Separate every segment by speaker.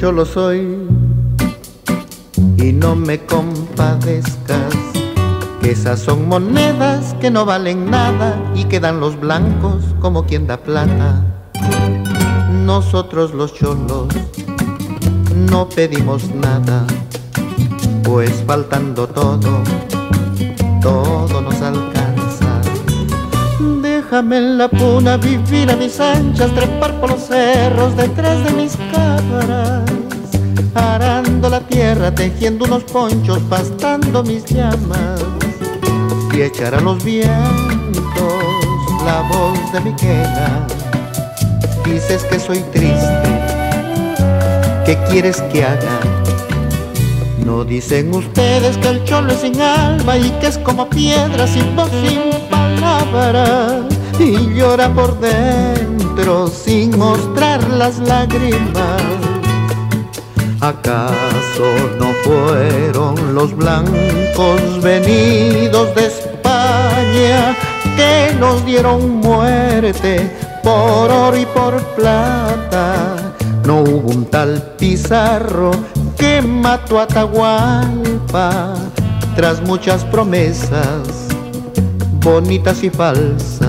Speaker 1: Yo lo soy y no me compadezcas, que esas son monedas que no valen nada y quedan los blancos como quien da plata. Nosotros los cholos no pedimos nada, pues faltando todo, todo nos alcanza. Déjame en la puna vivir a mis anchas, trepar por los cerros detrás de mis cabras, arando la tierra, tejiendo unos ponchos, pastando mis llamas, y echar a los vientos la voz de mi quena. Dices que soy triste, ¿qué quieres que haga? No dicen ustedes que el cholo es sin alma y que es como piedra sin voz, sin palabra, y llora por dentro sin mostrar las lágrimas. ¿Acaso no fueron los blancos venidos de España que nos dieron muerte por oro y por plata? No hubo un tal Pizarro que mató a Atahualpa tras muchas promesas bonitas y falsas.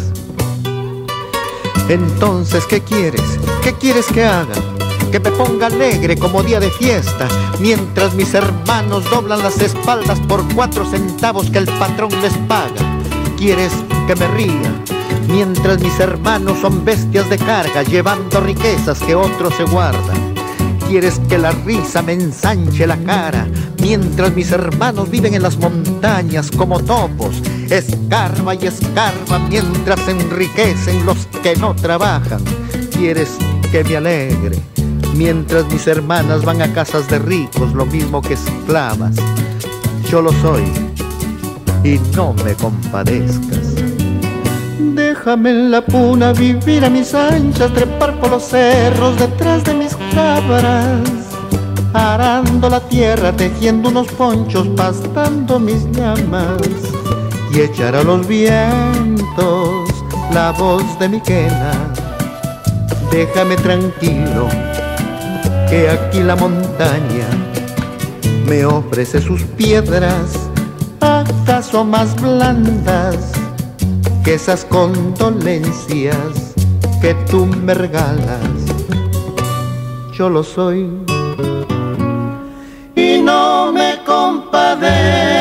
Speaker 1: Entonces, ¿qué quieres? ¿Qué quieres que haga? Que me ponga alegre como día de fiesta, mientras mis hermanos doblan las espaldas por 4 centavos que el patrón les paga. ¿Quieres que me ría? Mientras mis hermanos son bestias de carga, llevando riquezas que otros se guardan. ¿Quieres que la risa me ensanche la cara? Mientras mis hermanos viven en las montañas como topos, escarba y escarba mientras se enriquecen los que no trabajan. ¿Quieres que me alegre? Mientras mis hermanas van a casas de ricos, lo mismo que esclavas. Yo lo soy y no me compadezcas. Déjame en la puna vivir a mis anchas, trepar por los cerros detrás de mis cabras, arando la tierra, tejiendo unos ponchos, pastando mis llamas, y echar a los vientos la voz de mi quena. Déjame tranquilo, que aquí la montaña me ofrece sus piedras, acaso más blandas que esas condolencias que tú me regalas. Yo lo soy y no me compadezco.